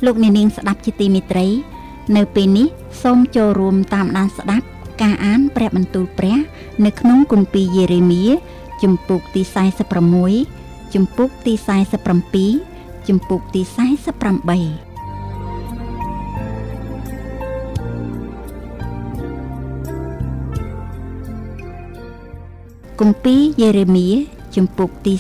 លោកអ្នកនាងស្ដាប់ជាទីមេត្រីនៅពេលនេះសូមចូលរួមតាមដានស្ដាប់ការអានព្រះបន្ទូលព្រះនៅក្នុងគម្ពីរយេរេមៀជំពូកទី46ជំពូកទី47ជំពូកទី48គម្ពីរយេរេមៀជំពូកទី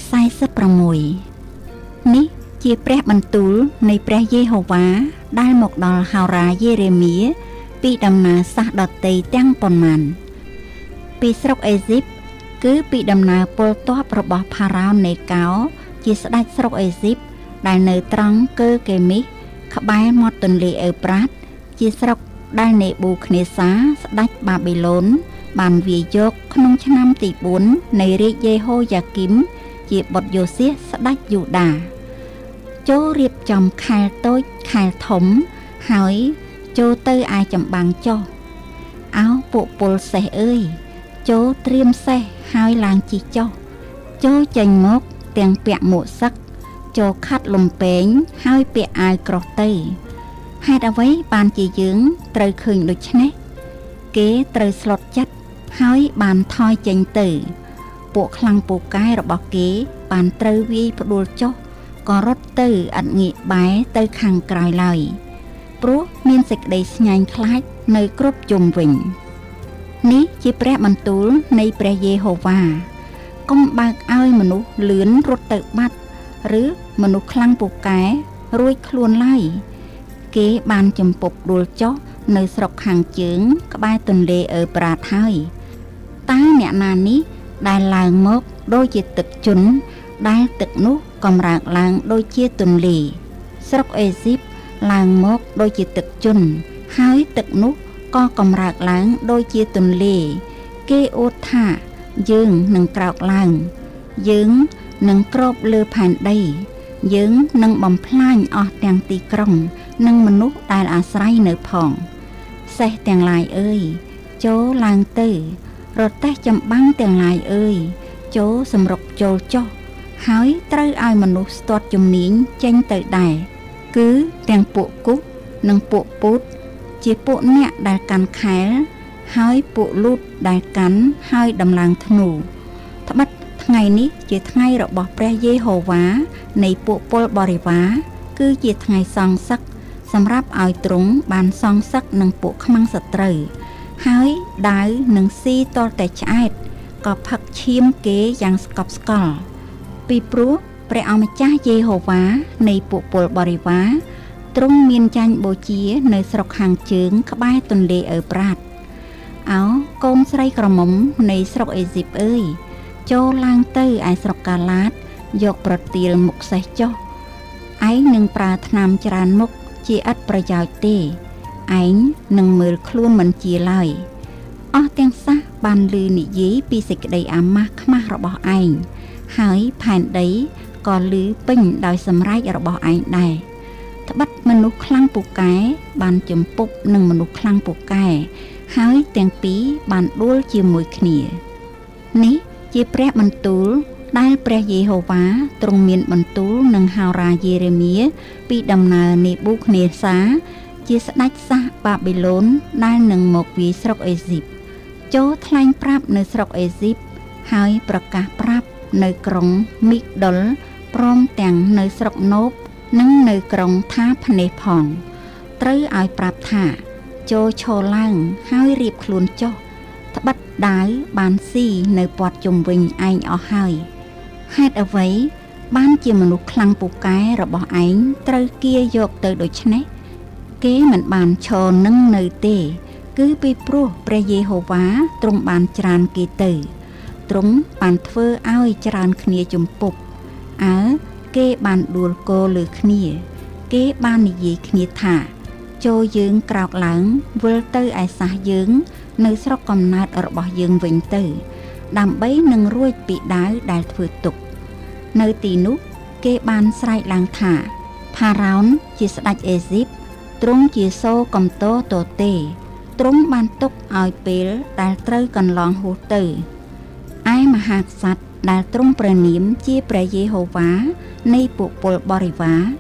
46នេះជាព្រះបន្ទូលនៃព្រះយេហូវ៉ាដែលមកដល់ហោរាយេរេមៀពីដំណើរសាសដតីទាំងប៉ុន្មានពីស្រុកអេស៊ីបគឺពីដំណើរពលទ័ពរបស់ផារ៉ោននេកោជាស្ដេចស្រុកអេស៊ីបដែលនៅត្រង់កើកេមីសក្បែរមាត់ទន្លេអេប្រាតជាស្រុកដែលនេប៊ូខនេសាស្ដេចបាប៊ីឡូនបានវាយយកក្នុងឆ្នាំទី4នៃរាជយេហូយ៉ាគីមជាបុត្រយ៉ូសៀសស្ដេចយូដាចូលរៀបចំខែលតូចខែលធំហើយចូលទៅឯចម្បាំងចុះអោពួកពលសេះអើយចូលត្រៀមសេះហើយឡើងជិះចុះចូលចេញមកទាំងពាក់មួកសឹកចូលខាត់លំពេងហើយពាក់អាវក្រោះទៅហេតុអ្វីបានជាយើងត្រូវឃើញដូច្នេះគេត្រូវស្លុតចិត្តហើយបានថយចេញទៅពួកខ្លាំងពូកែរបស់គេបានត្រូវវាយផ្ដួលចុះក៏រត់ទៅអត់ងាកបែរទៅខាងក្រៅឡើយព្រោះមានសេចក្តីស្ញាញ់ខ្លាចនៅគ្រប់ជុំវិញនេះជាព្រះបន្ទូលនៃព្រះយេហូវ៉ាកុំបើកឲ្យមនុស្សលឿនរត់ទៅបាត់ឬមនុស្សខ្លាំងពូកែរួចខ្លួនឡើយគេបានចំពប់ដួលចុះនៅស្រុកខាងជើងក្បែរទន្លេអេប្រាតហើយតើអ្នកណានេះដែលឡើងមកដូចជាទឹកជន់ដែលទឹកនោះកម្រើកឡើងដូចជាទន្លេស្រុកអេស៊ីបឡើងមកដូចជាទឹកជន់ហើយទឹកនោះក៏កម្រើកឡើងដូចជាទន្លេគេអួតថាយើងនឹងក្រោកឡើងយើងនឹងគ្របលើផែនដីយើងនឹងបំផ្លាញអស់ទាំងទីក្រុងនិងមនុស្សដែលអាស្រ័យនៅផងសេះទាំងឡាយអើយចូលឡើងទៅរទេះចម្បាំងទាំងឡាយអើយចូលសម្រុកចូលចុះហើយត្រូវឲ្យមនុស្សស្ទាត់ជំនាញចេញទៅដែរគឺទាំងពួកគុសនិងពួកពូតជាពួកអ្នកដែលកាន់ខែលហើយពួកលូតដែលកាន់ហើយដំឡើងធ្នូត្បិតថ្ងៃនេះជាថ្ងៃរបស់ព្រះយេហូវ៉ានៃពួកពលបរិវារគឺជាថ្ងៃសងសឹកសម្រាប់ឲ្យទ្រង់បានសងសឹកនឹងពួកខ្មាំងសត្រូវហើយដាវនឹងស៊ីតលតែឆ្អែតក៏ផឹកឈាមគេយ៉ាងស្កប់ស្កល់ពីព្រោះព្រះអម្ចាស់យេហូវ៉ានៃពួកពលបរិវារទ្រង់មានចាញ់បូជានៅស្រុកខាងជើងក្បែរទន្លេអេប្រាតអោកូនស្រីក្រមុំនៃស្រុកអេស៊ីបអើយចូលឡើងទៅឯស្រុកកាឡាតយកប្រទាលមុខសេះចុះឯងនឹងប្រើថ្នាំច្រើនមុខជាឥតប្រយោជន៍ទេឯងនឹងមើលខ្លួនមិនជាឡើយអស់ទាំងសះបានឮនិយាយពីសេចក្តីអាម៉ាស់ខ្មាស់របស់ឯងហើយផែនដីក៏ឮពេញដោយសម្រែករបស់ឯងដែរត្បិតមនុស្សខ្លាំងពូកែបានជំពប់នឹងមនុស្សខ្លាំងពូកែហើយទាំងពីរបានដួលជាមួយគ្នានេះជាព្រះបន្ទូលដែលព្រះយេហូវ៉ាទ្រង់មានបន្ទូលនឹងហោរាយេរេមៀពីដំណើរនេប៊ូខនេសាជាស្ដេចសាសបាប៊ីឡូនដែលនឹងមកវាយស្រុកអេស៊ីបចូលថ្លែងប្រាប់នៅស្រុកអេស៊ីបហើយប្រកាសប្រាប់នៅក្រុងមីកដុលព្រមទាំងនៅស្រុកណូបនិងនៅក្រុងថាភ្នេសផងត្រូវឲ្យប្រាប់ថាចូលឈរឡើងហើយរៀបខ្លួនចុះត្បិតដាវបានស៊ីនៅព័ទ្ធជុំវិញឯងអស់ហើយហេតុអ្វីបានជាមនុស្សខ្លាំងពូកែរបស់ឯងត្រូវគៀយកទៅដូច្នេះគេមិនបានឈរនឹងនៅទេគឺពីព្រោះព្រះយេហូវ៉ាទ្រង់បានច្រានគេទៅទ្រង់បានធ្វើឲ្យច្រើនគ្នាជំពប់អើគេបានដួលគោលើគ្នាគេបាននិយាយគ្នាថាចូលយើងក្រោកឡើងវិលទៅឯសាសយើងនៅស្រុកកំណើតរបស់យើងវិញទៅដើម្បីនឹងរួចពីដាវដែលធ្វើទុកនៅទីនោះគេបានស្រែកឡើងថាផារ៉ោនជាស្ដេចអេស៊ីបទ្រង់ជាសូកំតោទទេទ្រង់បានទុកឲ្យពេលដែលត្រូវកន្លងហួសទៅឯមហាក្សត្រដែលទ្រង់ព្រះនាមជាព្រះយេហូវ៉ានៃពួកពលបរិវារ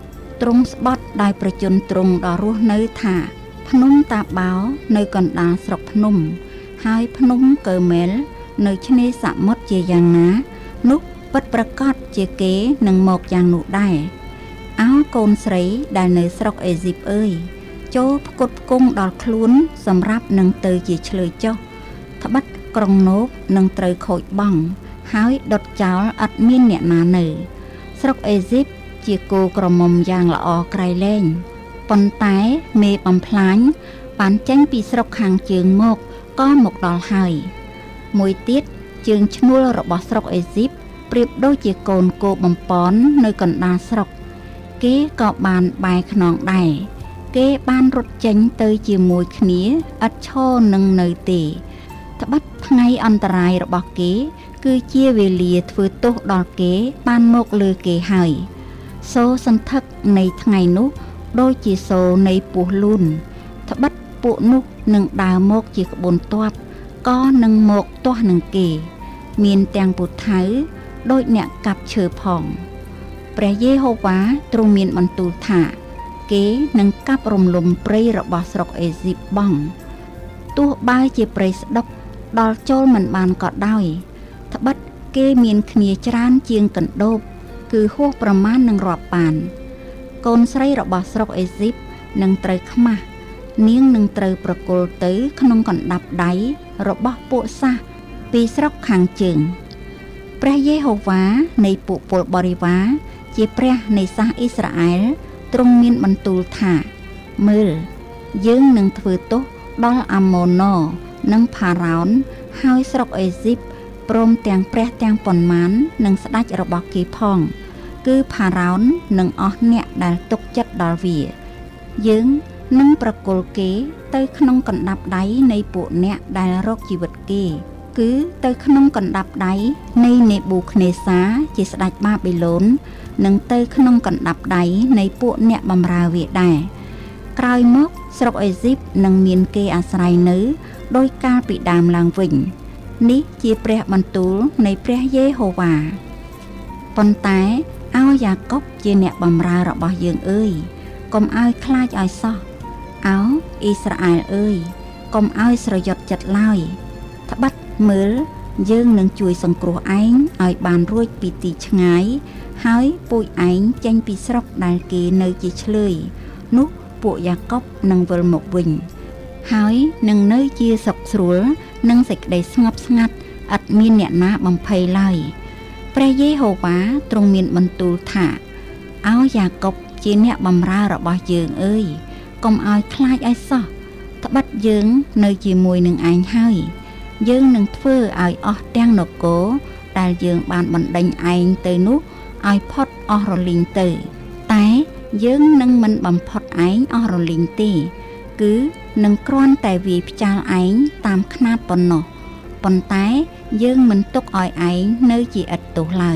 ទ្រង់ស្បត់ដោយប្រជញ្ញទ្រង់ដល់រស់នៅថាភ្នំតាបោនៅកណ្ដាលស្រុកភ្នំហើយភ្នំកើមែលនៅឆ្នេរសមុទ្រជាយ៉ាងណានោះពិតប្រាកដជាគេនឹងមកយ៉ាងនោះដែរអោកូនស្រីដែលនៅស្រុកអេស៊ីបអើយចូលផ្គត់ផ្គង់ដល់ខ្លួនសម្រាប់នឹងទៅជាឆ្លើយចុះត្បិតក្រុងនោបនឹងត្រូវខូចបង់ហើយដុតចោលឥតមានអ្នកណានៅស្រុកអេស៊ីបជាគោក្រមុំយ៉ាងល្អក្រៃលែងប៉ុន្តែមេបំផ្លាញបានចេញពីស្រុកខាងជើងមកក៏មកដល់ហើយមួយទៀតជើងឈ្នួលរបស់ស្រុកអេស៊ីបប្រៀបដូចជាកូនគោបំប៉ននៅកណ្ដាលស្រុកគេក៏បានបែរខ្នងដែរគេបានរត់ចេញទៅជាមួយគ្នាឥតឈរនឹងនៅទេត្បិតថ្ងៃអន្តរាយរបស់គេគឺជាវេលាធ្វើទោសដល់គេបានមកលើគេហើយសូរសន្ធឹកនៃថ្ងៃនោះដូចជាសូរនៃពស់លូនត្បិតពួកនោះនឹងដើរមកជាក្បួនទ័ពក៏នឹងមកទាស់នឹងគេមានទាំងពូថៅដូចអ្នកកាប់ឈើផងព្រះយេហូវ៉ាទ្រង់មានបន្ទូលថាគេនឹងកាប់រំលំព្រៃរបស់ស្រុកអេស៊ីបបង់ទោះបើជាព្រៃស្ដុកដល់ចូលមិនបានក៏ដោយត្បិតគេមានគ្នាច្រើនជាងកណ្ដូបគឺហួសប្រមាណនឹងរាប់បានកូនស្រីរបស់ស្រុកអេស៊ីបនឹងត្រូវខ្មាស់នាងនឹងត្រូវប្រគល់ទៅក្នុងកណ្ដាប់ដៃរបស់ពួកសាសពីស្រុកខាងជើងព្រះយេហូវ៉ានៃពួកពលបរិវារជាព្រះនៃសាសអ៊ីស្រាអែលទ្រង់មានបន្ទូលថាមើលយើងនឹងធ្វើទោសដល់អាម៉ូណូនិងផារ៉ោនហើយស្រុកអេស៊ីបព្រមទាំងព្រះទាំងប៉ុន្មាននិងស្ដេចរបស់គេផងគឺផារ៉ោននិងអស់អ្នកដែលទុកចិត្តដល់វាយើងនឹងប្រគល់គេទៅក្នុងកណ្ដាប់ដៃនៃពួកអ្នកដែលរកជីវិតគេគឺទៅក្នុងកណ្ដាប់ដៃនៃនេប៊ូខនេសាជាស្ដេចបាប៊ីឡូននិងទៅក្នុងកណ្ដាប់ដៃនៃពួកអ្នកបម្រើវាដែរក្រោយមកស្រុកអេស៊ីបនឹងមានគេអាស្រ័យនៅដោយកាលពីដើមឡើងវិញនេះជាព្រះបន្ទូលនៃព្រះយេហូវ៉ាប៉ុន្តែអោយ៉ាកុបជាអ្នកបម្រើរបស់យើងអើយកុំឲ្យខ្លាចឲ្យសោះអោអ៊ីស្រាអែលអើយកុំឲ្យស្រយុតចិត្តឡើយត្បិតមើលយើងនឹងជួយសង្គ្រោះឯងឲ្យបានរួចពីទីឆ្ងាយហើយពូជឯងចេញពីស្រុកដែលគេនៅជាឆ្លើយនោះពួកយ៉ាកុបនឹងវិលមកវិញហើយនឹងនៅជាសុខស្រួលនិងសេចក្តីស្ងប់ស្ងាត់ឥតមានអ្នកណាបំភ័យឡើយព្រះយេហូវ៉ាទ្រង់មានបន្ទូលថាអោយ៉ាកុបជាអ្នកបម្រើរបស់យើងអើយកុំឲ្យខ្លាចឲ្យសោះត្បិតយើងនៅជាមួយនឹងឯងហើយយើងនឹងធ្វើឲ្យអស់ទាំងនគរដែលយើងបានបណ្ដេញឯងទៅនោះឲ្យផុតអស់រលីងទៅតែយើងនឹងមិនបំផុតឯងអស់រលីងទេគឺនឹងគ្រាន់តែវាយផ្ចាល់ឯងតាមខ្នាតប៉ុណ្ណោះប៉ុន្តែយើងមិនទុកឲ្យឯងនៅជាឥតទោសឡើយ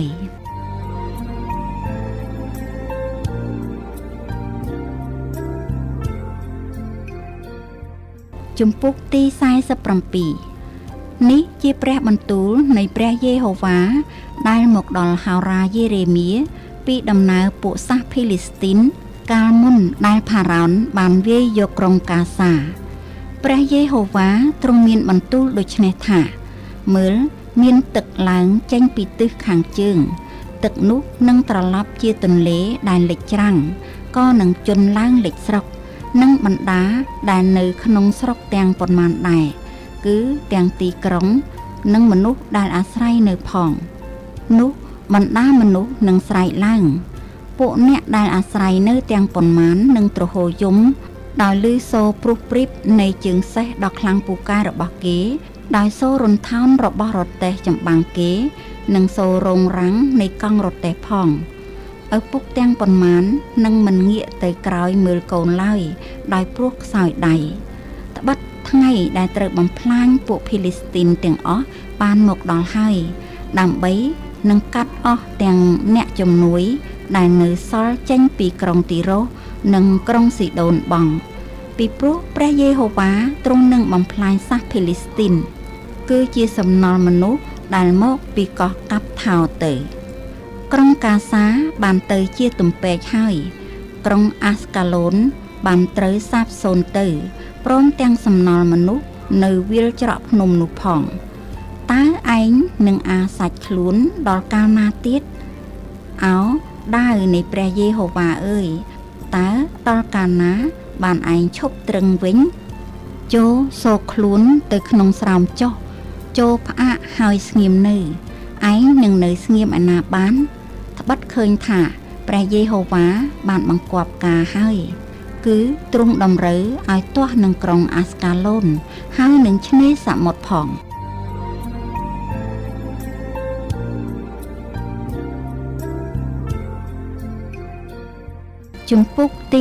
ជំពូកទី47នេះជាព្រះបន្ទូលនៃព្រះយេហូវ៉ាដែលមកដល់ហោរាយេរេមៀពីដំណើរពួកសាសភីលីស្ទីនកាលមុនដែលផារ៉ោនបានវាយយកក្រុងកាសាព្រះយេហូវ៉ាទ្រង់មានបន្ទូលដូចនេះថាមើលមានទឹកឡើងចេញពីទិសខាងជើងទឹកនោះនឹងត្រឡប់ជាទន្លេដែលលិចច្រាំងក៏នឹងជន់ឡើងលិចស្រុកនិងបណ្ដាដែលនៅក្នុងស្រុកទាំងប៉ុន្មានដែរគឺទាំងទីក្រុងនិងមនុស្សដែលអាស្រ័យនៅផងនោះបណ្ដាមនុស្សនឹងស្រែកឡើងពួកអ្នកដែលអាស្រ័យនៅទាំងប៉ុន្មាននឹងទ្រហោយំដោយឮសូរព្រុសព្រីបនៃជើងសេះដ៏ខ្លាំងពូកែរបស់គេដោយសូររន្ថោនរបស់រទេះចម្បាំងគេនិងសូររងរាំងនៃកង់រទេះផងឪពុកទាំងប៉ុន្មាននឹងមិនងាកទៅក្រោយមើលកូនឡើយដោយព្រោះខ្សោយដៃត្បិតថ្ងៃដែលត្រូវបំផ្លាញពួកភីលីស្ទីនទាំងអស់បានមកដល់ហើយដើម្បីនឹងកាត់អស់ទាំងអ្នកជំនួយដែលនៅសល់ចេញពីក្រុងទីរ៉ូសនិងក្រុងស៊ីដូនបង់ពីព្រោះព្រះយេហូវ៉ាទ្រង់នឹងបំផ្លាញសាសភីលីស្ទីនគឺជាសំណល់មនុស្សដែលមកពីកោះកាប់ថោទៅក្រុងកាសាបានទៅជាទំពេកហើយកក្រុងអាស្កាឡូនបានត្រូវសាបសូន្យទៅព្រមទាំងសំណល់មនុស្សនៅវាលច្រកភ្នំនោះផងតើឯងនឹងអាសាច់ខ្លួនដល់កាលណាទៀតអោដាវនៃព្រះយេហូវ៉ាអើយតើដល់កាលណាបានឯងឈប់ត្រឹងវិញចូលសោកខ្លួនទៅក្នុងស្រោមចុះចូលផ្អាកហើយស្ងៀមនៅឯងនឹងនៅស្ងៀមឯណាបានត្បិតឃើញថាព្រះយេហូវ៉ាបានបង្គាប់ការហើយគឺទ្រង់តម្រូវឲ្យទាស់នឹងក្រុងអាស្កាឡូនហើយនឹងឆ្នេរសមុទ្រផងជំពូកទី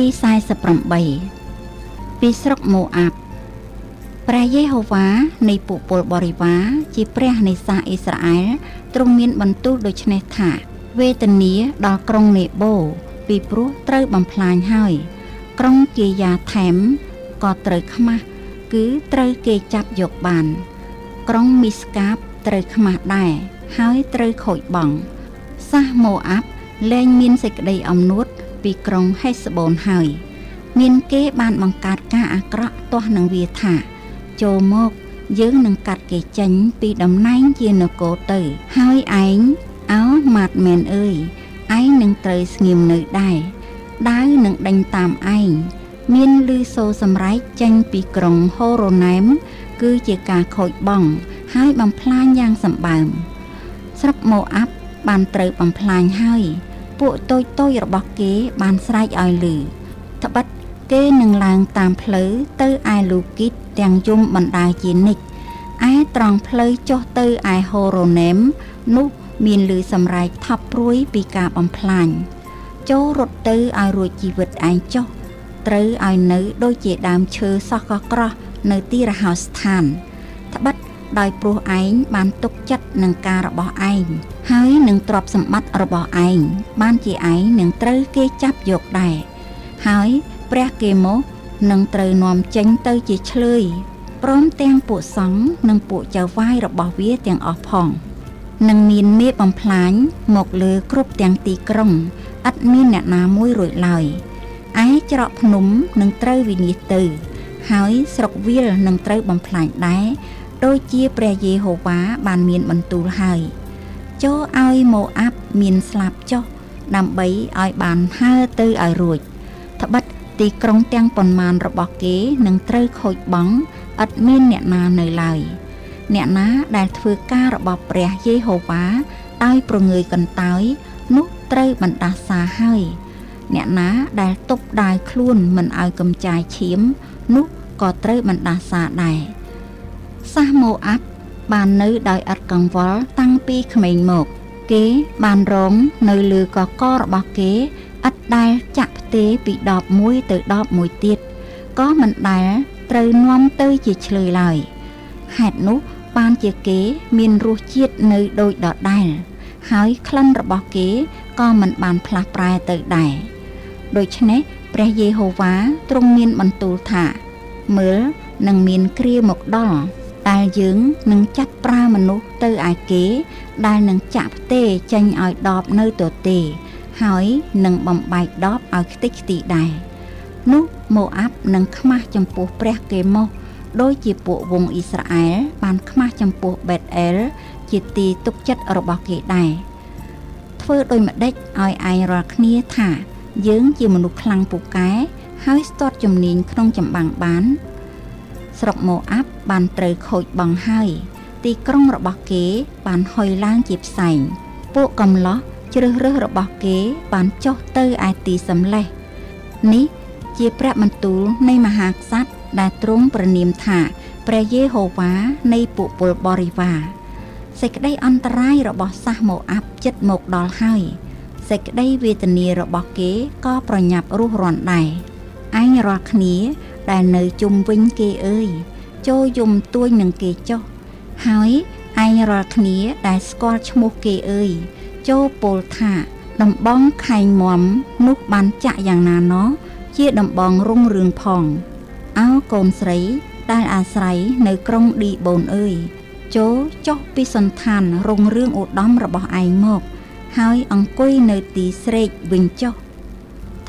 48ពីស្រុកម៉ូអាប់ព្រះយេហូវ៉ានៃពួកពលបរិវារជាព្រះនៃសាសអ៊ីស្រាអែលទ្រង់មានបន្ទូលដូច្នេះថាវេទនាដល់ក្រុងនេបូពីព្រោះត្រូវបំផ្លាញហើយក្រុងគីយ៉ាថែមក៏ត្រូវខ្មាស់គឺត្រូវគេចាប់យកបានក្រុងមីស្កាបត្រូវខ្មាស់ដែរហើយត្រូវខូចបង់សាសម៉ូអាប់លែងមានសេចក្តីអំនួតពីក្រុងហេស្បូនហើយមានគេបានបង្កើតការអាក្រក់ទាស់នឹងវាថាចូលមកយើងនឹងកាត់គេចេញពីតំណែងជានគរទៅហើយឯងអោម៉ាត់មែនអើយឯងនឹងត្រូវស្ងៀមនៅដែរដាវនឹងដេញតាមឯងមានឮសូរសម្រែកចេញពីក្រុងហូរ៉ូណែមគឺជាការខូចបង់ហើយបំផ្លាញយ៉ាងសម្បើមស្រុកម៉ូអាប់បានត្រូវបំផ្លាញហើយពួកតូចៗរបស់គេបានស្រែកឲ្យឮត្បិតគេនឹងឡើងតាមផ្លូវទៅឯលូគីតទាំងយំបណ្ដាជានិច្ចឯត្រង់ផ្លូវចុះទៅឯហូរ៉ូណែមនោះមានឮសម្រែកថប់ព្រួយពីការបំផ្លាញចូលរត់ទៅឲ្យរួចជីវិតឯងចុះត្រូវឲ្យនៅដូចជាដើមឈើសោះកក្រោះនៅទីរហោស្ថានត្បិតដោយព្រោះឯងបានទុកចិត្តនឹងការរបស់ឯងហើយនឹងទ្រព្យសម្បត្តិរបស់ឯងបានជាឯងនឹងត្រូវគេចាប់យកដែរហើយព្រះគេមកនឹងត្រូវនាំចេញទៅជាឆ្លើយព្រមទាំងពួកសង្ឃនិងពួកចៅវាយរបស់វាទាំងអស់ផងនឹងមានមេបំផ្លាញមកលើគ្រប់ទាំងទីក្រុងឥតមានអ្នកណាមួយរួចឡើយឯច្រកភ្នំនឹងត្រូវវិនាសទៅហើយស្រុកវាលនឹងត្រូវបំផ្លាញដែរដូចជាព្រះយេហូវ៉ាបានមានបន្ទូលហើយចូលឲ្យម៉ូអាប់មានស្លាប់ចុះដើម្បីឲ្យបានហើរទៅឲ្យរួចត្បិតទីក្រុងទាំងប៉ុន្មានរបស់គេនឹងត្រូវខូចបង់ឥតមានអ្នកណានៅឡើយអ្នកណាដែលធ្វើការរបស់ព្រះយេហូវ៉ាដោយប្រងើយកន្តើយនោះត្រូវបណ្ដាសាហើយអ្នកណាដែលទប់ដាវខ្លួនមិនឲ្យកំចាយឈាមនោះក៏ត្រូវបណ្ដាសាដែរសាសម៉ូអាប់បាននៅដោយឥតកង្វល់តាំងពីក្មេងមកគេបានរងនៅលើកករបស់គេឥតដែលចាក់ផ្ទេពីដបមួយទៅដបមួយទៀតក៏មិនដែលត្រូវនាំទៅជាឆ្លើយឡើយហេតុនោះបានជាគេមានរសជាតិនៅដូចដដែលហើយក្លិនរបស់គេក៏មិនបានផ្លាស់ប្រែទៅដែរដូច្នេះព្រះយេហូវ៉ាទ្រង់មានបន្ទូលថាមើលនឹងមានគ្រាមកដល់ដែលយើងនឹងចាត់ប្រើមនុស្សទៅឯគេដែលនឹងចាក់ផ្ទេចេញឲ្យដបនៅទទេហើយនឹងបំបែកដបឲ្យខ្ទេចខ្ទីដែរនោះម៉ូអាប់នឹងខ្មាស់ចំពោះព្រះគេមកដោយជាពួកវង្សអ៊ីស្រាអែលបានខ្មាស់ចំពោះបេតអែលជាទីទុកចិត្តរបស់គេដែរធ្វើដូចម្ដេចឲ្យឯងរាល់គ្នាថាយើងជាមនុស្សខ្លាំងពូកែហើយស្ទាត់ជំនាញក្នុងចម្បាំងបានស្រុកម៉ូអាប់បានត្រូវខូចបង់ហើយទីក្រុងរបស់គេបានហុយឡើងជាផ្សែងពួកកំឡោះជ្រើសរើសរបស់គេបានចុះទៅឯទីសម្លេះនេះជាព្រះបន្ទូលនៃមហាក្សត្រដែលទ្រង់ប្រនាមថាព្រះយេហូវ៉ានៃពួកពលបរិវារសេចក្តីអន្តរាយរបស់សាសម៉ូអាប់ជិតមកដល់ហើយសេចក្តីវេទនារបស់គេក៏ប្រញាប់រស់រាន់ដែរឯងរាល់គ្នាដែលនៅជុំវិញគេអើយចូលយំទួញនឹងគេចុះហើយឯងរាល់គ្នាដែលស្គាល់ឈ្មោះគេអើយចូលពោលថាដំបងខែងមុំនោះបានចាក់យ៉ាងណាណោះជាដំបងរុងរឿងផងអោកូនស្រីដែលអាស្រ័យនៅក្រុងឌីបូនអើយចូលចុះពីសន្តានរុងរឿងឧត្តមរបស់ឯងមកហើយអង្គុយនៅទីស្រេកវិញចុះត្បិត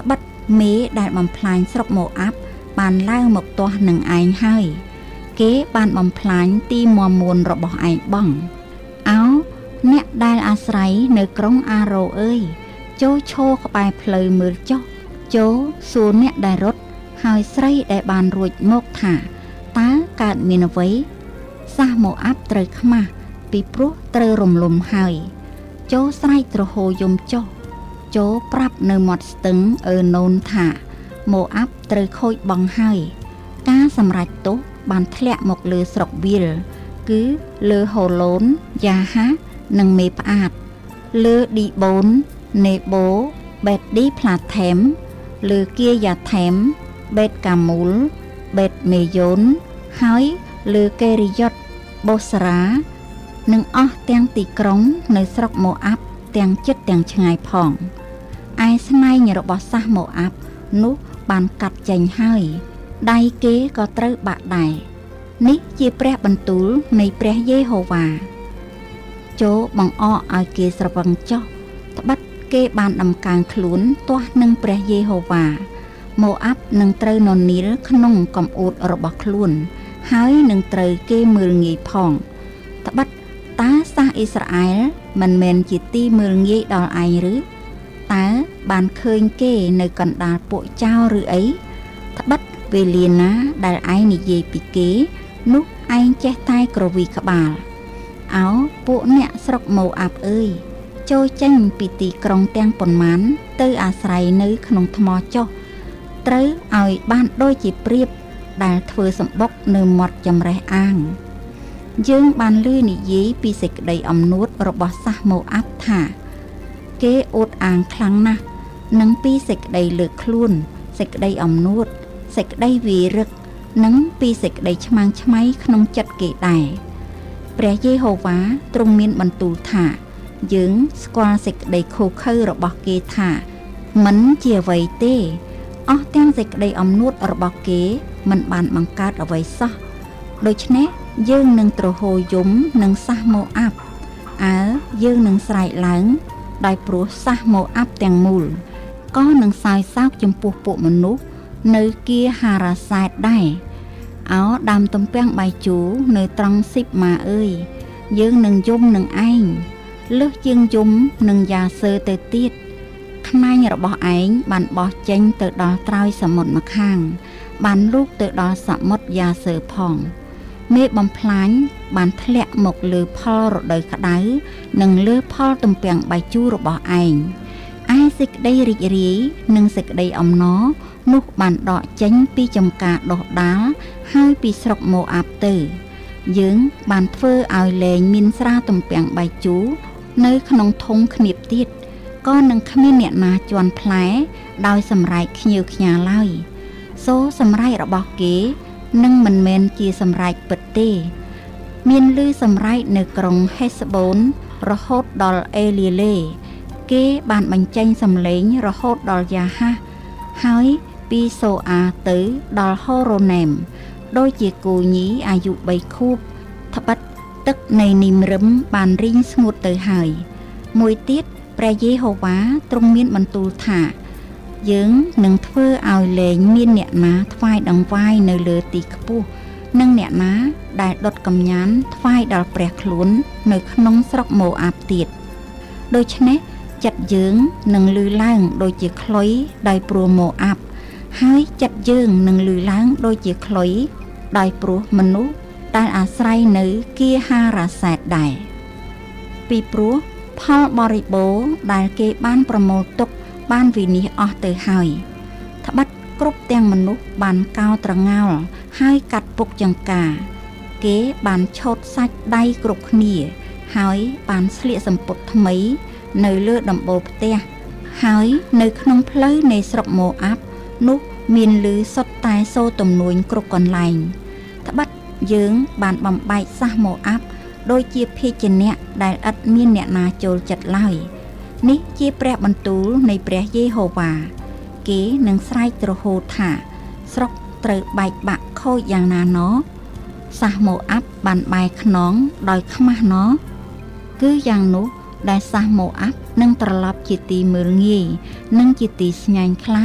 មេដែលបំផ្លាញស្រុកម៉ូអាប់បានឡើងមកទាស់នឹងឯងហើយគេបានបំផ្លាញទីមាំមួនរបស់ឯងបងអោអ្នកដែលអាស្រ័យនៅក្រុងអារ៉ូអើយចូលឈរក្បែរផ្លូវមើលចុះចូលសួរអ្នកដែលរត់ហើយស្រីដែលបានរួចមកថាតើកើតមានអ្វីសាសម៉ូអាប់ត្រូវខ្មាស់ពីព្រោះត្រូវរំលំហើយចូលស្រែកទ្រហោយំចុះចូលប្រាប់នៅមាត់ស្ទឹងអឺណូនថាម៉ូអាប់ត្រូវខូចបង់ហើយការសម្រេចទោសបានធ្លាក់មកលើស្រុកវីលគឺលើហូឡូនយ៉ាហានិងមេផ្អាតលើឌីបូននេបូបេតឌីផ្លាថេមលើគៀយ៉ាថេមបេតកាមូលបេតមេយូនហើយលើកេរីយ៉ុតបូសារ៉ានិងអស់ទាំងទីក្រុងនៅស្រុកម៉ូអាប់ទាំងជិតទាំងឆ្ងាយផងឯស្នែងរបស់សាសម៉ូអាប់នោះបានកាត់ចេញហើយដៃគេក៏ត្រូវបាក់ដែរនេះជាព្រះបន្ទូលនៃព្រះយេហូវ៉ាចូលបង្អកឲ្យគេស្រវឹងចុះត្បិតគេបានដំកើងខ្លួនទាស់នឹងព្រះយេហូវ៉ាម៉ូអាប់នឹងត្រូវននៀលក្នុងកំអួតរបស់ខ្លួនហើយនឹងត្រូវគេមើលងាយផងត្បិតតើសាសអ៊ីស្រាអែលមិនមែនជាទីមើលងាយដល់ឯងឬតើបានឃើញគេនៅកណ្ដាលពួកចៅឬអីត្បិតវេលាណាដែលឯងនិយាយពីគេនោះឯងចេះតែក្រវីក្បាលអោពួកអ្នកស្រុកម៉ូអាប់អើយចូលចេញពីទីក្រុងទាំងប៉ុន្មានទៅអាស្រ័យនៅក្នុងថ្មចុះត្រូវឲ្យបានដូចជាព្រាបដែលធ្វើសម្បុកនៅមាត់ចម្រេះអាងយើងបានឮនិយាយពីសេចក្តីអំនួតរបស់សាសម៉ូអាប់ថាគេអួតអាងខ្លាំងណាស់និងពីសេចក្តីលើកខ្លួនសេចក្តីអំនួតសេចក្តីវារឹកនិងពីសេចក្តីឆ្មាំងឆ្មៃក្នុងចិត្តគេដែរព្រះយេហូវ៉ាទ្រង់មានបន្ទូលថាយើងស្គាល់សេចក្តីខូខើរបស់គេថាមិនជាអ្វីទេអស់ទាំងសេចក្តីអំនួតរបស់គេមិនបានបង្កើតអ្វីសោះដូច្នេះយើងនឹងទ្រហោយំនឹងសាសម៉ូអាប់យើងនឹងស្រែកឡើងដោយព្រោះសាសម៉ូអាប់ទាំងមូលក៏នឹងសោយសោកចំពោះពួកមនុស្សនៅគៀហារ៉ាសែតដែរអោដើមទំពាំងបាយជូរនៅត្រង់ស៊ីបម៉ាអើយយើងនឹងយំនឹងឯងលើសជាងយំនឹងយ៉ាសើទៅទៀតខ្នាញ់របស់ឯងបានបោះចេញទៅដល់ត្រើយសមុទ្រម្ខាងបានលូកទៅដល់សមុទ្រយ៉ាសើផងមេបំផ្លាញបានធ្លាក់មកលើផលរដូវក្តៅនិងលើផលទំពាំងបាយជូររបស់ឯងឯសេចក្តីរីករាយនិងសេចក្តីអំណរនោះបានដកចេញពីចំការដុះដាលហើយពីស្រុកម៉ូអាប់ទៅយើងបានធ្វើឲ្យលែងមានស្រាទំពាំងបាយជូរនៅក្នុងធុងឃ្នៀបទៀតក៏នឹងគ្មានអ្នកណាជន់ផ្លែដោយសម្រែកខ្ញៀវខ្ញាឡើយសូរសម្រែករបស់គេនឹងមិនមែនជាសម្រែកពិតទេមានឮសម្រែកនៅក្រុងហេសបូនរហូតដល់អេលីលេគេបានបញ្ចេញសម្លេងរហូតដល់យ៉ាហាហើយពីសូអាទៅដល់ហូរ៉ូណេមដូចជាគូញីអាយុ3ខួបត្បិតទឹកនៃនីមរឹមបានរីងស្ងួតទៅហើយមួយទៀតព្រះយេហូវ៉ាទ្រង់មានបន្ទូលថាយើងនឹងធ្វើឲ្យលែងមានអ្នកណាថ្វាយដង្វាយនៅលើទីខ្ពស់និងអ្នកណាដែលដុតកំញានថ្វាយដល់ព្រះខ្លួននៅក្នុងស្រុកម៉ូអាប់ទៀតដូច្នេះចិត្តយើងនឹងលឺឡើងដូចជាខ្លុយដោយព្រោះម៉ូអាប់ហើយចិត្តយើងនឹងលឺឡើងដូចជាខ្លុយដោយព្រោះមនុស្សដែលអាស្រ័យនៅគៀហារ៉ាសែតដែរពីព្រោះផលបរិបូរណ៍ដែលគេបានប្រមូលទុកបានវិនិច្ឆ័យអស់ទៅហើយត្បិតគ្រប់ទាំងមនុស្សបានកោរត្រងោលហើយកាត់ពុកចង្ការគេបានឆោតសាច់ដៃគ្រប់គ្នាហើយបានស្លៀកសំពត់ថ្មីនៅលើដំបូលផ្ទះហើយនៅក្នុងផ្លូវនៃស្រុកម៉ូអាប់នោះមានឮសុទ្ធតែសូរទំនួញគ្រប់កន្លែងត្បិតយើងបានបំបែកសាសម៉ូអាប់ដូចជាភាជនៈដែលឥតមានអ្នកណាចូលចិត្តឡើយនេះជាព្រះបន្ទូលនៃព្រះយេហូវ៉ាគេនឹងស្រែកទ្រហោថាស្រុកត្រូវបែកបាក់ខូចយ៉ាងណាណោសាសម៉ូអាប់បានបែកខ្នងដោយខ្មាស់ណោគឺយ៉ាងនោះដែលសាសម៉ូអាប់នឹងត្រឡប់ជាទីមើលងាយនិងជាទីស្ញែងខ្លាច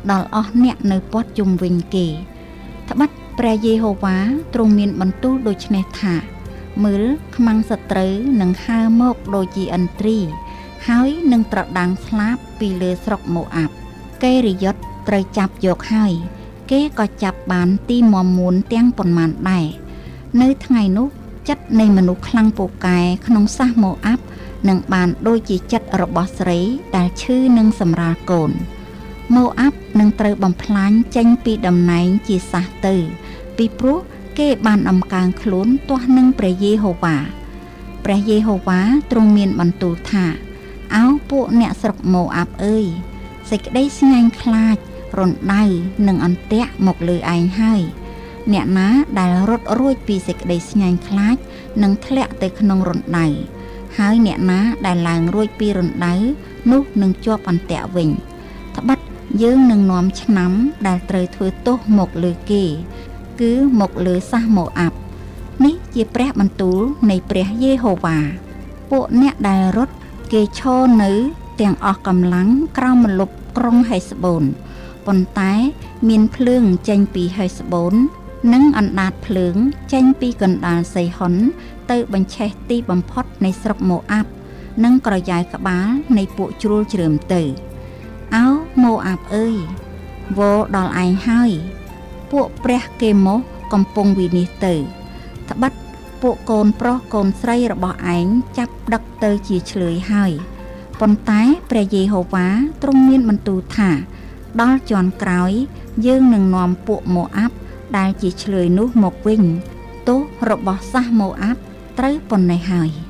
ដល់អស់អ្នកនៅព័ទ្ធជុំវិញគេត្បិតព្រះយេហូវ៉ាទ្រង់មានបន្ទូលដូចនេះថាមើលខ្មាំងសត្រូវនឹងហើរមកដូចជាឥន្ទ្រីហើយនឹងត្រដាំងស្លាបពីលើស្រុកម៉ូអាប់គេរិយុទ្ធត្រូវចាប់យកហើយគេក៏ចាប់បានទីមមួនទាំងប៉ុន្មានដែរនៅថ្ងៃនោះចិត្តនៃមនុស្សខ្លាំងពូកែក្នុងសាសម៉ូអាប់នឹងបានដូចជាចិត្តរបស់ស្រីដែលឈឺនឹងសម្រាលកូនម៉ូអាប់នឹងត្រូវបំផ្លាញចេញពីតំណែងជាសាសទៅពីព្រោះគេបានអំកើងខ្លួនទាស់នឹងព្រះយេហូវ៉ាព្រះយេហូវ៉ាទ្រង់មានបន្ទូលថាអោពួកអ្នកស្រុកម៉ូអាប់អើយសេចក្តីស្ញាញ់ខ្លាចរណ្ដៅនិងអន្ទាក់មកលើឯងហើយអ្នកណាដែលរត់រួចពីសេចក្តីស្ញាញ់ខ្លាចនឹងធ្លាក់ទៅក្នុងរណ្ដៅហើយអ្នកណាដែលឡើងរួចពីរណ្ដៅនោះនឹងជាប់អន្ទាក់វិញត្បិតយើងនឹងនាំឆ្នាំដែលត្រូវធ្វើទោសមកលើគេគឺមកលើសាសម៉ូអាប់នេះជាព្រះបន្ទូលនៃព្រះយេហូវ៉ាពួកអ្នកដែលរត់គេឈរនៅទាំងអស់កម្លាំងក្រោមម្លប់ក្រុងហេស្បូនប៉ុន្តែមានភ្លើងចេញពីហេស្បូននិងអណ្ដាតភ្លើងចេញពីកណ្ដាលសៃហុនទៅបញ្ឆេះទីបំផុតនៃស្រុកម៉ូអាប់និងក្រយ៉ាយក្បាលនៃពួកជ្រួលជ្រើមទៅអោម៉ូអាប់អើយវល់ដល់ឯងហើយពួកព្រះកេម៉ូសកំពុងវិនិច្ឆ័យទៅត្បិតពួកកូនប្រុសកូនស្រីរបស់ឯងចាប់ដឹកទៅជាឆ្លើយហើយប៉ុន្តែព្រះយេហូវ៉ាទ្រង់មានបន្ទូលថាដល់ជាន់ក្រោយយើងនឹងនាំពួកម៉ូអាប់ដែលជាឆ្លើយនោះមកវិញទោសរបស់សាសម៉ូអាប់ត្រូវប៉ុណ្ណេះហើយ